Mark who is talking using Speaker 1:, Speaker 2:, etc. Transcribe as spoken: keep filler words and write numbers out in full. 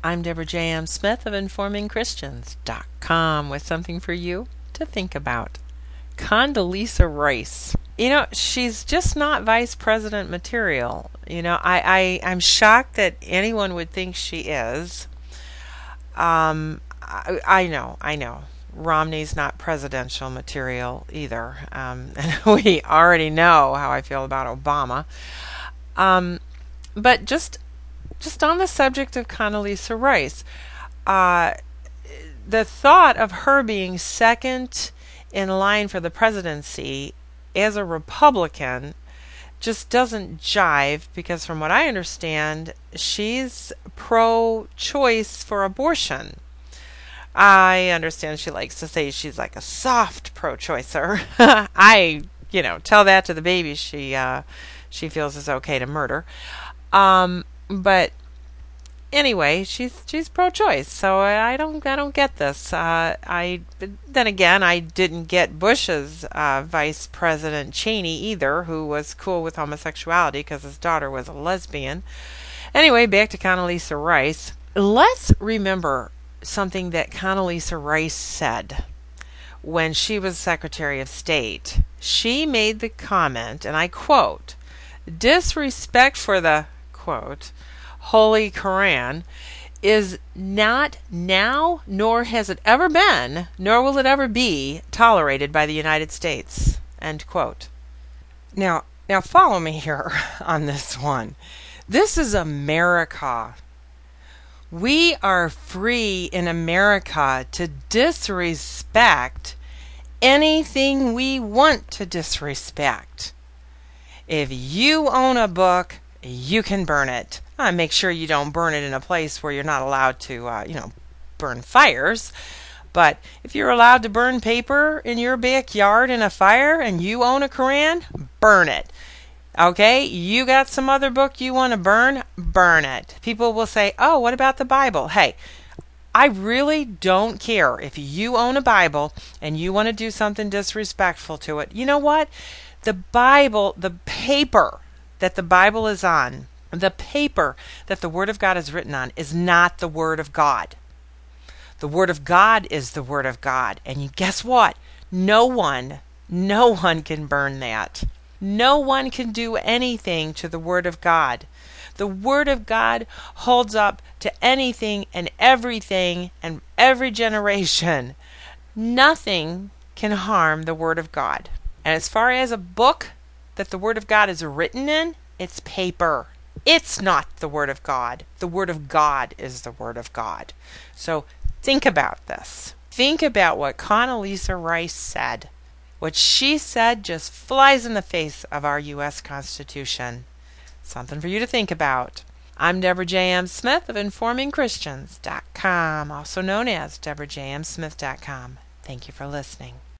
Speaker 1: I'm Deborah J M. Smith of Informing Christians dot com with something for you to think about. Condoleezza Rice. You know, she's just not vice president material. You know, I, I, I'm shocked that anyone would think she is. Um, I, I know, I know. Romney's not presidential material either. Um, and we already know how I feel about Obama. Um, but just just on the subject of Condoleezza Rice, uh, the thought of her being second in line for the presidency as a Republican just doesn't jive, because from what I understand, she's pro-choice for abortion. I understand she likes to say she's like a soft pro-choicer. I, you know, tell that to the baby she uh, she feels is okay to murder. Um, but anyway, she's she's pro-choice, so I don't I don't get this. Uh, I then again, I didn't get Bush's uh, Vice President Cheney either, who was cool with homosexuality because his daughter was a lesbian. Anyway, back to Condoleezza Rice. Let's remember something that Condoleezza Rice said when she was Secretary of State. She made the comment, and I quote, "Disrespect for the," quote, "Holy Quran is not now, nor has it ever been, nor will it ever be tolerated by the United States," end quote. Now, now follow me here on this one. This is America. We are free in America to disrespect anything we want to disrespect. If you own a book, you can burn it. Uh, make sure you don't burn it in a place where you're not allowed to, uh, you know, burn fires. But if you're allowed to burn paper in your backyard in a fire and you own a Quran, burn it. Okay, you got some other book you want to burn, burn it. People will say, oh, what about the Bible? Hey, I really don't care if you own a Bible and you want to do something disrespectful to it. You know what? The Bible, the paper that the Bible is on, the paper that the Word of God is written on, is not the Word of God. The Word of God is the Word of God. And you guess what? No one, no one can burn that. No one can do anything to the Word of God. The Word of God holds up to anything and everything and every generation. Nothing can harm the Word of God. And as far as a book that the Word of God is written in, it's paper. It's not the Word of God. The Word of God is the Word of God. So think about this. Think about what Condoleezza Rice said. What she said just flies in the face of our U S Constitution. Something for you to think about. I'm Deborah J M. Smith of Informing Christians dot com, also known as Deborah J M Smith dot com. Thank you for listening.